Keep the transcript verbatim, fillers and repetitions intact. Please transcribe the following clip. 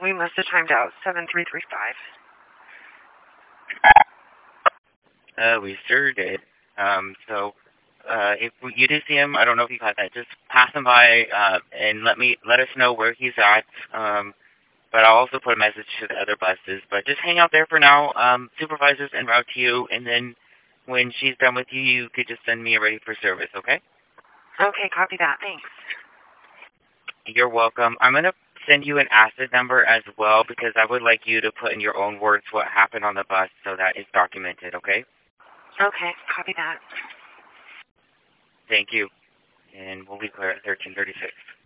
We must have timed out seven three three five. Uh, we sure did. Um, so, uh, if you did see him, I don't know if you caught that. Just pass him by, uh, and let me let us know where he's at. Um, but I'll also put a message to the other buses. But just hang out there for now. Um, supervisors en route to you, and then when she's done with you, you could just send me a ready for service. Okay? Okay, copy that. Thanks. You're welcome. I'm gonna send you an asset number as well because I would like you to put in your own words what happened on the bus so that it's documented. Okay? Okay, copy that. Thank you. And we'll be clear at thirteen thirty-six.